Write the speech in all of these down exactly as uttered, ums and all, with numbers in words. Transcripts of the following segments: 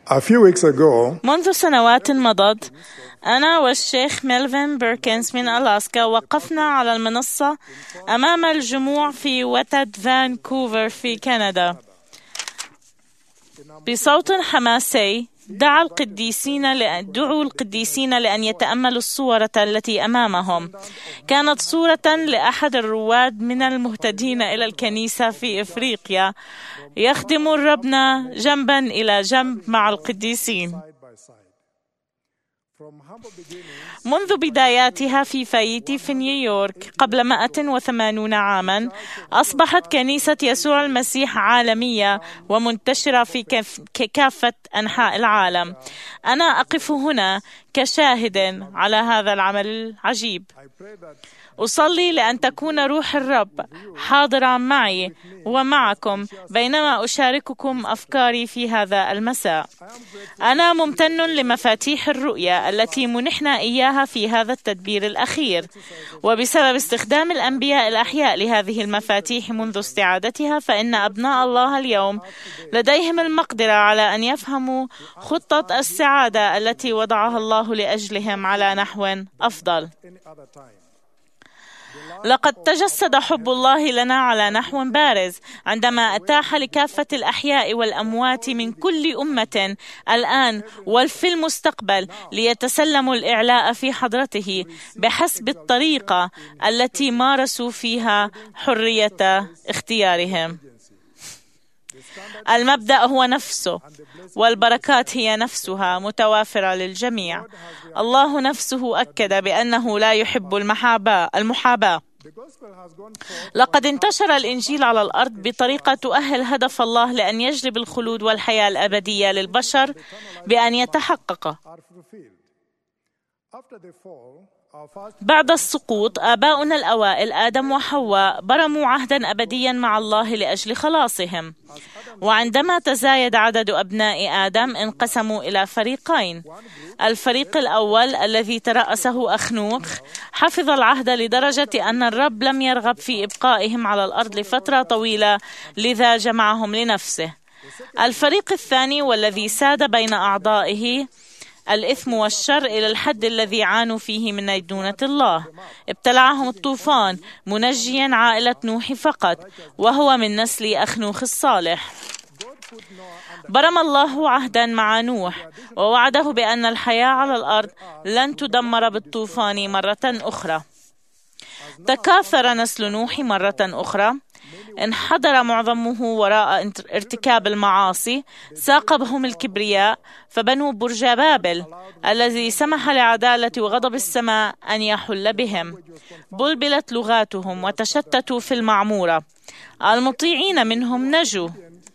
A few weeks ago, منذ سنوات مضت، أنا والشيخ ميلفين بيركنز من ألاسكا وقفنا على المنصة أمام الجموع في وتد فانكوفر في كندا. بصوت حماسي دعا القديسين لأن دعوا القديسين لأن يتأملوا الصورة التي أمامهم. كانت صورة لأحد الرواد من المهتدين إلى الكنيسة في إفريقيا يخدم ربنا جنبا إلى جنب مع القديسين. منذ بداياتها في فايتي في نيويورك قبل مئة وثمانين عاما، أصبحت كنيسة يسوع المسيح عالمية ومنتشرة في كافة أنحاء العالم. أنا أقف هنا كشاهد على هذا العمل العجيب. أصلي لأن تكون روح الرب حاضرة معي ومعكم بينما أشارككم أفكاري في هذا المساء. أنا ممتن لمفاتيح الرؤية التي منحنا إياها في هذا التدبير الأخير، وبسبب استخدام الأنبياء الأحياء لهذه المفاتيح منذ استعادتها، فإن أبناء الله اليوم لديهم المقدرة على أن يفهموا خطة السعادة التي وضعها الله لأجلهم على نحو أفضل. لقد تجسد حب الله لنا على نحو بارز عندما أتاح لكافة الأحياء والأموات من كل أمة الآن وفي المستقبل ليتسلموا الإعلاء في حضرته بحسب الطريقة التي مارسوا فيها حرية اختيارهم. المبدأ هو نفسه، والبركات هي نفسها متوافرة للجميع. الله نفسه أكد بأنه لا يحب المحاباة المحاباة. لقد انتشر الإنجيل على الأرض بطريقة تؤهل هدف الله لأن يجلب الخلود والحياة الأبدية للبشر بأن يتحقق. بعد السقوط، آباؤنا الأوائل آدم وحواء برموا عهدا أبديا مع الله لأجل خلاصهم، وعندما تزايد عدد أبناء آدم انقسموا إلى فريقين. الفريق الأول الذي ترأسه أخنوخ حفظ العهد لدرجة أن الرب لم يرغب في إبقائهم على الأرض لفترة طويلة، لذا جمعهم لنفسه. الفريق الثاني والذي ساد بين أعضائه الإثم والشر إلى الحد الذي عانوا فيه من دينونة الله، ابتلعهم الطوفان منجيا عائلة نوح فقط، وهو من نسل أخنوخ الصالح. برم الله عهدا مع نوح ووعده بأن الحياة على الأرض لن تدمر بالطوفان مرة أخرى. تكاثر نسل نوح مرة أخرى، انحدر معظمه وراء ارتكاب المعاصي، ساقبهم الكبرياء، فبنوا برج بابل الذي سمح لعدالة وغضب السماء أن يحل بهم. بلبلت لغاتهم وتشتتوا في المعمورة. المطيعين منهم نجوا.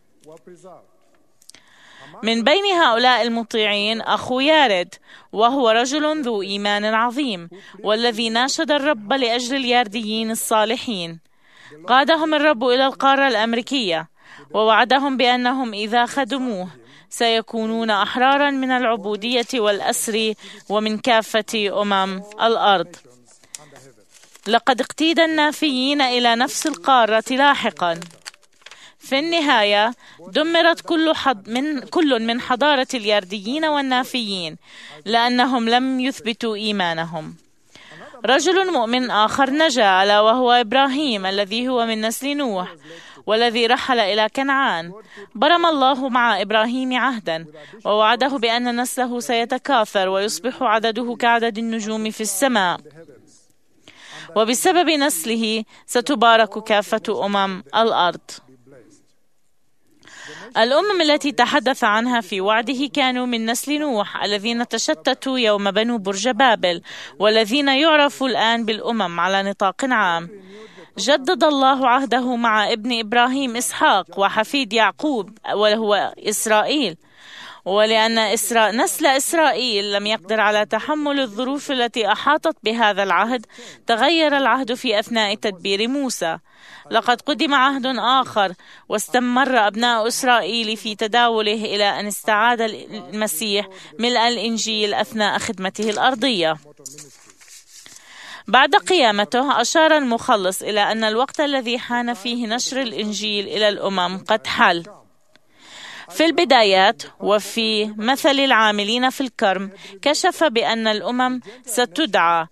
من بين هؤلاء المطيعين أخو يارد، وهو رجل ذو إيمان عظيم، والذي ناشد الرب لأجل اليارديين الصالحين. قادهم الرب إلى القارة الأمريكية، ووعدهم بأنهم إذا خدموه سيكونون أحرارا من العبودية والأسر ومن كافة أمم الأرض. لقد اقتيد النافيين إلى نفس القارة لاحقا. في النهاية دمرت كل, حض من كل من حضارة اليارديين والنافيين لأنهم لم يثبتوا إيمانهم. رجل مؤمن آخر نجا، ألا وهو إبراهيم الذي هو من نسل نوح والذي رحل إلى كنعان. برم الله مع إبراهيم عهدا ووعده بأن نسله سيتكاثر ويصبح عدده كعدد النجوم في السماء، وبسبب نسله ستبارك كافة أمم الأرض. الأمم التي تحدث عنها في وعده كانوا من نسل نوح الذين تشتتوا يوم بنوا برج بابل، والذين يعرفوا الآن بالأمم على نطاق عام. جدد الله عهده مع ابن إبراهيم إسحاق وحفيد يعقوب وهو إسرائيل، ولأن إسرا... نسل إسرائيل لم يقدر على تحمل الظروف التي أحاطت بهذا العهد، تغير العهد في أثناء تدبير موسى. لقد قدم عهد آخر واستمر أبناء إسرائيل في تداوله إلى أن استعاد المسيح ملء الإنجيل أثناء خدمته الأرضية. بعد قيامته أشار المخلص إلى أن الوقت الذي حان فيه نشر الإنجيل إلى الأمم قد حل. في البدايات وفي مثل العاملين في الكرم كشف بأن الأمم ستدعى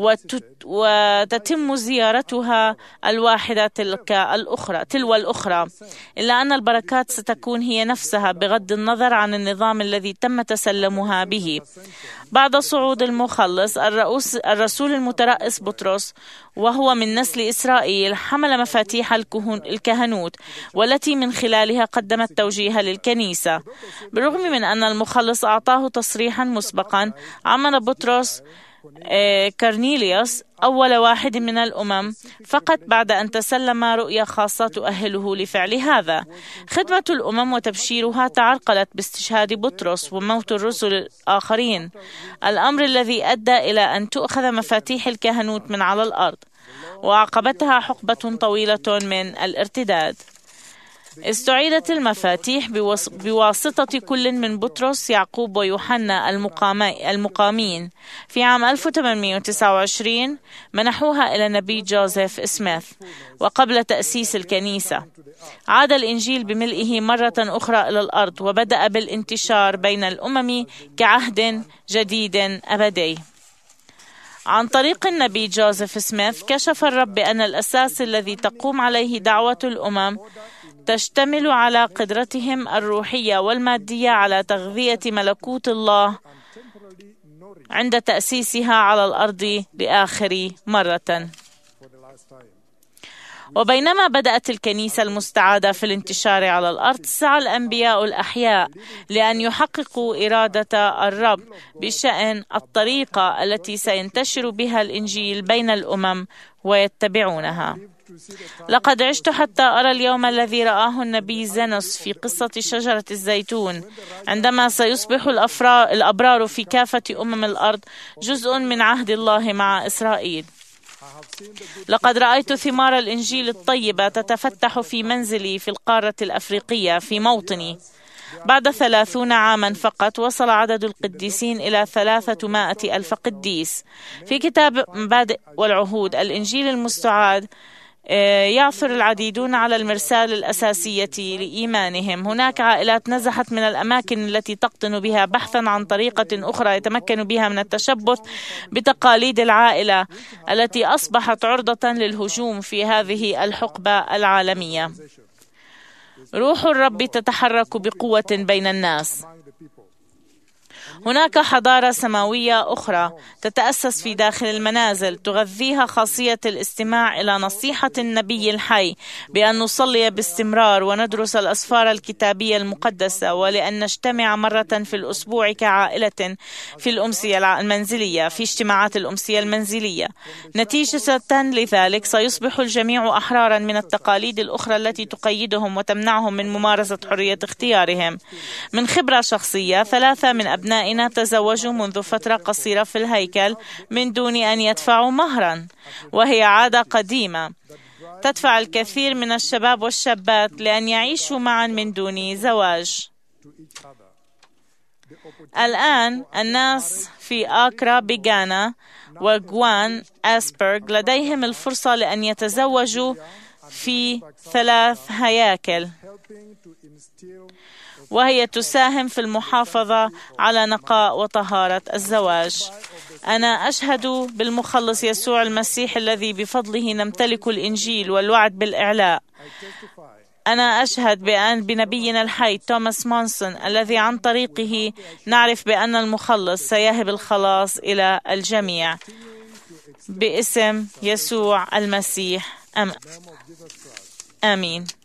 وتتم زيارتها الواحدة تلك الأخرى تلو الأخرى، إلا أن البركات ستكون هي نفسها بغض النظر عن النظام الذي تم تسلمها به. بعد صعود المخلص، الرسول المترأس بطرس وهو من نسل إسرائيل حمل مفاتيح الكهنوت والتي من خلالها قدم التوجيه للكنيسة. بالرغم من أن المخلص أعطاه تصريحا مسبقا، عمل بطرس كارنيليوس أول واحد من الأمم فقط بعد أن تسلم رؤية خاصة تؤهله لفعل هذا. خدمة الأمم وتبشيرها تعرقلت باستشهاد بطرس وموت الرسل الآخرين، الأمر الذي أدى إلى أن تؤخذ مفاتيح الكهنوت من على الأرض، وعقبتها حقبة طويلة من الارتداد. استعيدت المفاتيح بواسطة كل من بطرس، يعقوب ويوحنا المقامين. في عام ألف وثمانمئة وتسعة وعشرين منحوها إلى النبي جوزيف سميث، وقبل تأسيس الكنيسة عاد الإنجيل بملئه مرة أخرى إلى الأرض، وبدأ بالانتشار بين الأمم كعهد جديد أبدي. عن طريق النبي جوزيف سميث كشف الرب بأن الأساس الذي تقوم عليه دعوة الأمم تشتمل على قدرتهم الروحية والمادية على تغذية ملكوت الله عند تأسيسها على الأرض لآخر مرة. وبينما بدأت الكنيسة المستعادة في الانتشار على الأرض، سعى الأنبياء الأحياء لأن يحققوا إرادة الرب بشأن الطريقة التي سينتشر بها الإنجيل بين الأمم ويتبعونها. لقد عشت حتى أرى اليوم الذي رآه النبي زانوس في قصة شجرة الزيتون، عندما سيصبح الأبرار في كافة أمم الأرض جزء من عهد الله مع إسرائيل. لقد رأيت ثمار الإنجيل الطيبة تتفتح في منزلي في القارة الأفريقية في موطني. بعد ثلاثون عاما فقط وصل عدد القديسين إلى ثلاثمائة ألف قديس. في كتاب مبادئ والعهود الإنجيل المستعاد يعثر العديدون على المرسال الأساسية لإيمانهم. هناك عائلات نزحت من الأماكن التي تقطن بها بحثا عن طريقة أخرى يتمكن بها من التشبث بتقاليد العائلة التي أصبحت عرضة للهجوم في هذه الحقبة العالمية. روح الرب تتحرك بقوة بين الناس. هناك حضارة سماوية أخرى تتأسس في داخل المنازل، تغذيها خاصية الاستماع إلى نصيحة النبي الحي بأن نصلي باستمرار وندرس الأسفار الكتابية المقدسة، ولأن نجتمع مرة في الأسبوع كعائلة في الأمسية المنزلية في اجتماعات الأمسية المنزلية. نتيجة لذلك سيصبح الجميع أحرارا من التقاليد الأخرى التي تقيدهم وتمنعهم من ممارسة حرية اختيارهم. من خبرة شخصية، ثلاثة من أبنائنا تزوجوا منذ فترة قصيرة في الهيكل من دون أن يدفعوا مهرا، وهي عادة قديمة تدفع الكثير من الشباب والشابات لأن يعيشوا معا من دون زواج. الآن الناس في آكرا بغانا وغوان أسبرغ لديهم الفرصة لأن يتزوجوا في ثلاث هياكل، وهي تساهم في المحافظة على نقاء وطهارة الزواج. أنا أشهد بالمخلص يسوع المسيح الذي بفضله نمتلك الإنجيل والوعد بالإعلاء. أنا أشهد بأن بنبينا الحي توماس مونسون الذي عن طريقه نعرف بأن المخلص سيهب الخلاص إلى الجميع. باسم يسوع المسيح، أم... آمين.